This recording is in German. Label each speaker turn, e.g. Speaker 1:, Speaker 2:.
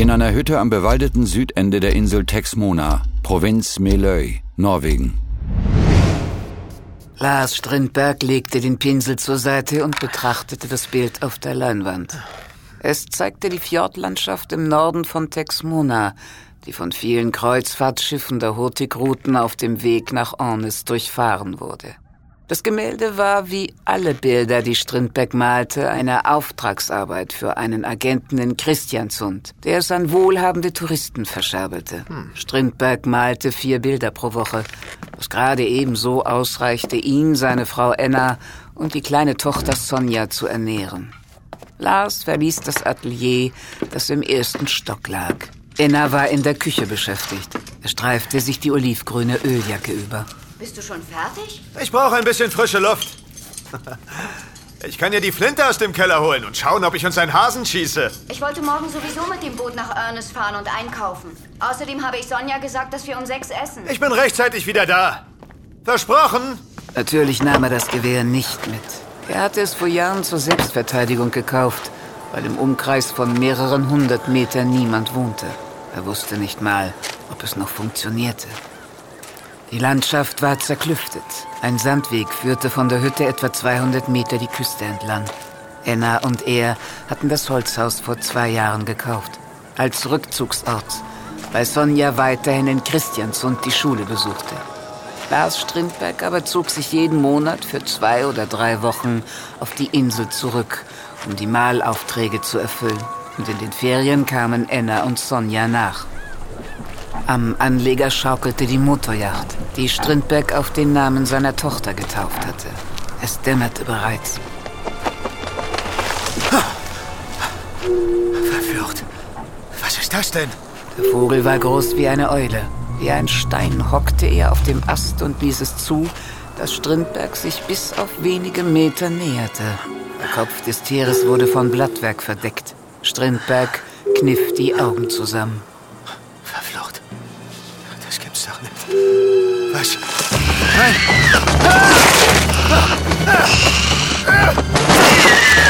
Speaker 1: In einer Hütte am bewaldeten Südende der Insel Texmona, Provinz Meløy, Norwegen.
Speaker 2: Lars Strindberg legte den Pinsel zur Seite und betrachtete das Bild auf der Leinwand. Es zeigte die Fjordlandschaft im Norden von Texmona, die von vielen Kreuzfahrtschiffen der Hurtigruten auf dem Weg nach Ornes durchfahren wurde. Das Gemälde war, wie alle Bilder, die Strindberg malte, eine Auftragsarbeit für einen Agenten in Kristiansund, der es an wohlhabende Touristen verscherbelte. Strindberg malte 4 Bilder pro Woche, was gerade ebenso ausreichte, ihn, seine Frau Enna und die kleine Tochter Sonja zu ernähren. Lars verließ das Atelier, das im 1. Stock lag. Enna war in der Küche beschäftigt. Er streifte sich die olivgrüne Öljacke über.
Speaker 3: Bist du schon fertig?
Speaker 4: Ich brauche ein bisschen frische Luft. Ich kann ja die Flinte aus dem Keller holen und schauen, ob ich uns einen Hasen schieße.
Speaker 3: Ich wollte morgen sowieso mit dem Boot nach Ornes fahren und einkaufen. Außerdem habe ich Sonja gesagt, dass wir um 6 essen.
Speaker 4: Ich bin rechtzeitig wieder da. Versprochen.
Speaker 2: Natürlich nahm er das Gewehr nicht mit. Er hatte es vor Jahren zur Selbstverteidigung gekauft, weil im Umkreis von mehreren 100 Metern niemand wohnte. Er wusste nicht mal, ob es noch funktionierte. Die Landschaft war zerklüftet. Ein Sandweg führte von der Hütte etwa 200 Meter die Küste entlang. Enna und er hatten das Holzhaus vor 2 Jahren gekauft. Als Rückzugsort, weil Sonja weiterhin in Kristiansund die Schule besuchte. Lars Strindberg aber zog sich jeden Monat für 2 oder 3 Wochen auf die Insel zurück, um die Malaufträge zu erfüllen. Und in den Ferien kamen Enna und Sonja nach. Am Anleger schaukelte die Motorjacht, die Strindberg auf den Namen seiner Tochter getauft hatte. Es dämmerte bereits.
Speaker 4: Verflucht. Was ist das denn?
Speaker 2: Der Vogel war groß wie eine Eule. Wie ein Stein hockte er auf dem Ast und ließ es zu, dass Strindberg sich bis auf wenige Meter näherte. Der Kopf des Tieres wurde von Blattwerk verdeckt. Strindberg kniff die Augen zusammen.
Speaker 4: Verflucht. Das gibt's doch nicht. Was? Nein!